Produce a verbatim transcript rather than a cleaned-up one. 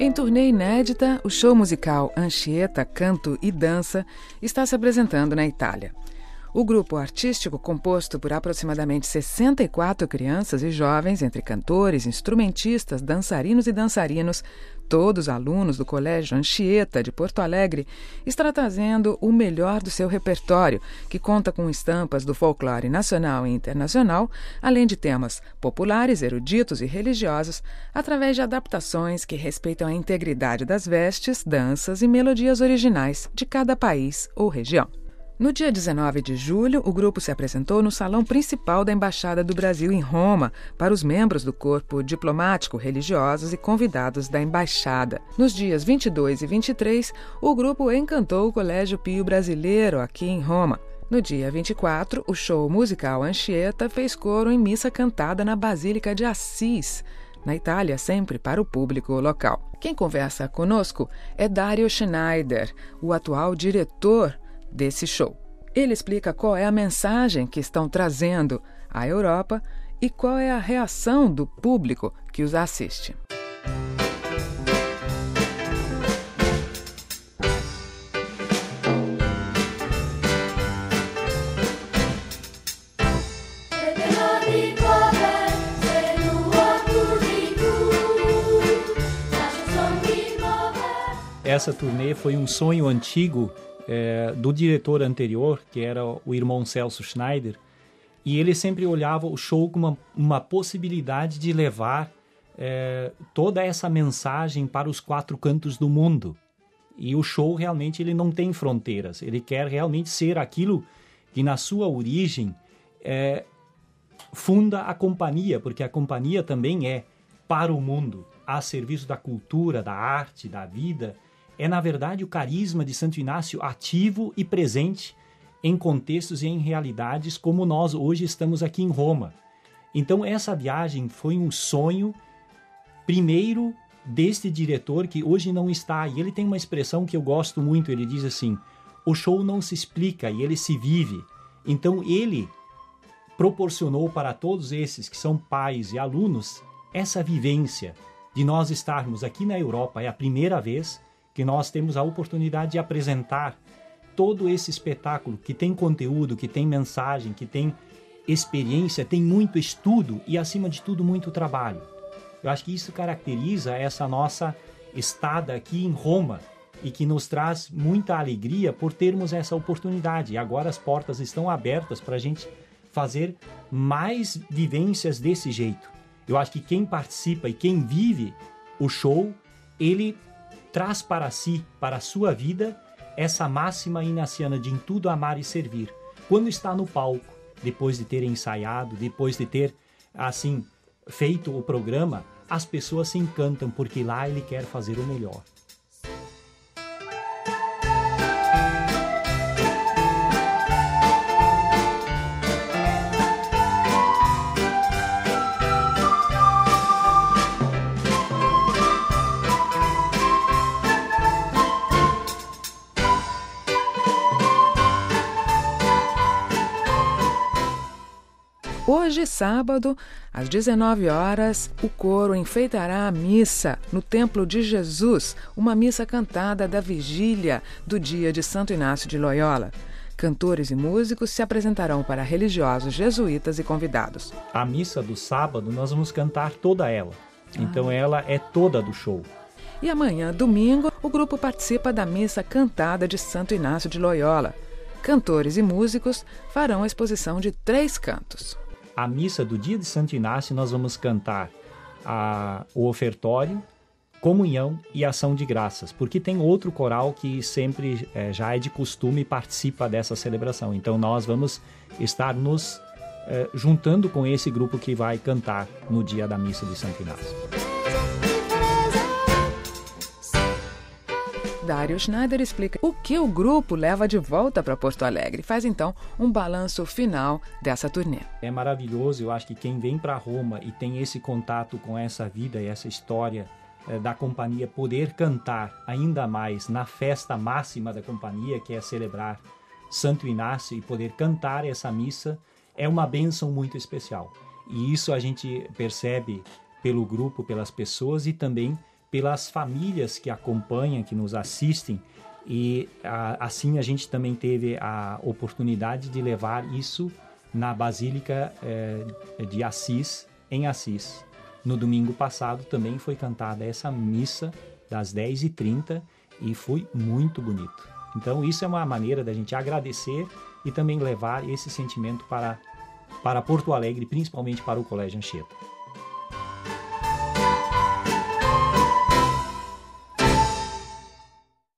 Em turnê inédita, o show musical Anchieta, Canto e Dança está se apresentando na Itália. O grupo artístico, composto por aproximadamente sessenta e quatro crianças e jovens, entre cantores, instrumentistas, dançarinos e dançarinos, todos alunos do Colégio Anchieta de Porto Alegre, está trazendo o melhor do seu repertório, que conta com estampas do folclore nacional e internacional, além de temas populares, eruditos e religiosos, através de adaptações que respeitam a integridade das vestes, danças e melodias originais de cada país ou região. No dia dezenove de julho, o grupo se apresentou no salão principal da Embaixada do Brasil em Roma para os membros do corpo diplomático, religiosos e convidados da Embaixada. Nos dias vinte e dois e vinte e três, o grupo encantou o Colégio Pio Brasileiro, aqui em Roma. No dia vinte e quatro, o show musical Anchieta fez coro em missa cantada na Basílica de Assis, na Itália, sempre para o público local. Quem conversa conosco é Dario Schneider, o atual diretor desse show. Ele explica qual é a mensagem que estão trazendo à Europa e qual é a reação do público que os assiste. Essa turnê foi um sonho antigo É, do diretor anterior, que era o irmão Celso Schneider, e ele sempre olhava o show como uma, uma possibilidade de levar é, toda essa mensagem para os quatro cantos do mundo. E o show realmente ele não tem fronteiras, ele quer realmente ser aquilo que na sua origem é, funda a companhia, porque a companhia também é para o mundo, a serviço da cultura, da arte, da vida. É, na verdade, o carisma de Santo Inácio ativo e presente em contextos e em realidades como nós hoje estamos aqui em Roma. Então, essa viagem foi um sonho, primeiro, deste diretor que hoje não está. E ele tem uma expressão que eu gosto muito, ele diz assim, o show não se explica e ele se vive. Então, ele proporcionou para todos esses que são pais e alunos essa vivência de nós estarmos aqui na Europa. É a primeira vez que nós temos a oportunidade de apresentar todo esse espetáculo que tem conteúdo, que tem mensagem, que tem experiência, tem muito estudo e, acima de tudo, muito trabalho. Eu acho que isso caracteriza essa nossa estada aqui em Roma e que nos traz muita alegria por termos essa oportunidade. E agora as portas estão abertas para a gente fazer mais vivências desse jeito. Eu acho que quem participa e quem vive o show, ele traz para si, para a sua vida, essa máxima inaciana de em tudo amar e servir. Quando está no palco, depois de ter ensaiado, depois de ter, assim, feito o programa, as pessoas se encantam, porque lá ele quer fazer o melhor. Hoje, sábado, às dezenove horas, o coro enfeitará a missa no Templo de Jesus, uma missa cantada da vigília do dia de Santo Inácio de Loyola. Cantores e músicos se apresentarão para religiosos, jesuítas e convidados. A missa do sábado nós vamos cantar toda ela, então ah. ela é toda do show. E amanhã, domingo, o grupo participa da missa cantada de Santo Inácio de Loyola. Cantores e músicos farão a exposição de três cantos. A missa do dia de Santo Inácio nós vamos cantar a, o ofertório, comunhão e ação de graças, porque tem outro coral que sempre é, já é de costume e participa dessa celebração. Então nós vamos estar nos é, juntando com esse grupo que vai cantar no dia da missa de Santo Inácio. Dario Schneider explica o que o grupo leva de volta para Porto Alegre. Faz então um balanço final dessa turnê. É maravilhoso, eu acho que quem vem para Roma e tem esse contato com essa vida e essa história é, da companhia, poder cantar ainda mais na festa máxima da companhia, que é celebrar Santo Inácio, e poder cantar essa missa, é uma bênção muito especial. E isso a gente percebe pelo grupo, pelas pessoas e também pelas famílias que acompanham, que nos assistem, e a, assim a gente também teve a oportunidade de levar isso na Basílica eh, de Assis, em Assis. No domingo passado também foi cantada essa missa das dez e trinta e foi muito bonito. Então isso é uma maneira da gente agradecer e também levar esse sentimento para, para Porto Alegre, principalmente para o Colégio Anchieta.